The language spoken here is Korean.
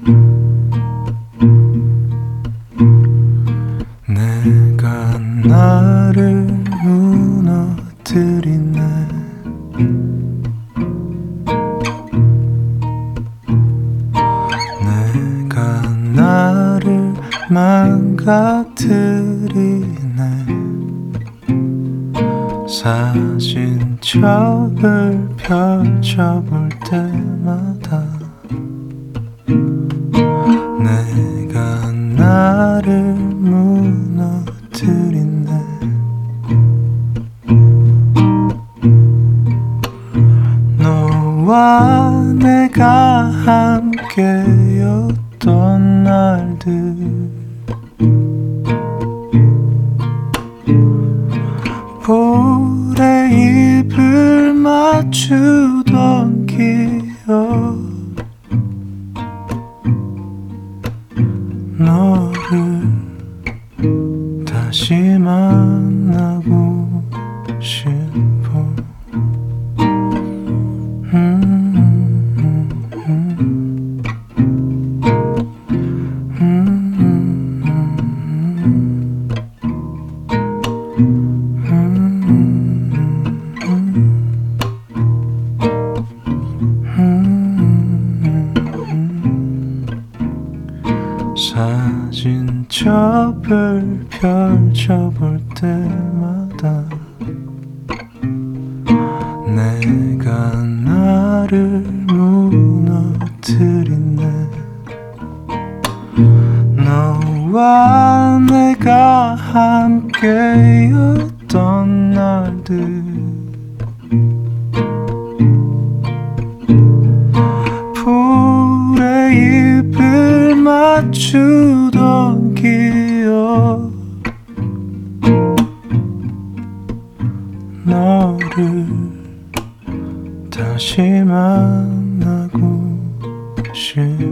내가 나를 무너뜨리네. 내가 나를 망가뜨리네. 사진첩을 펼쳐볼 때마다 내가 나를 무너뜨리네. 너와 내가 함께였던 날들, 볼에 입을 맞추던 기억, 너를 다시 만나고 싶어. 사진첩을 펼쳐볼 때마다 내가 나를 무너뜨리네. 너와 내가 함께였던 날들, 볼에 입을 맞추던 기억, 너를 다시 만나고 싶어.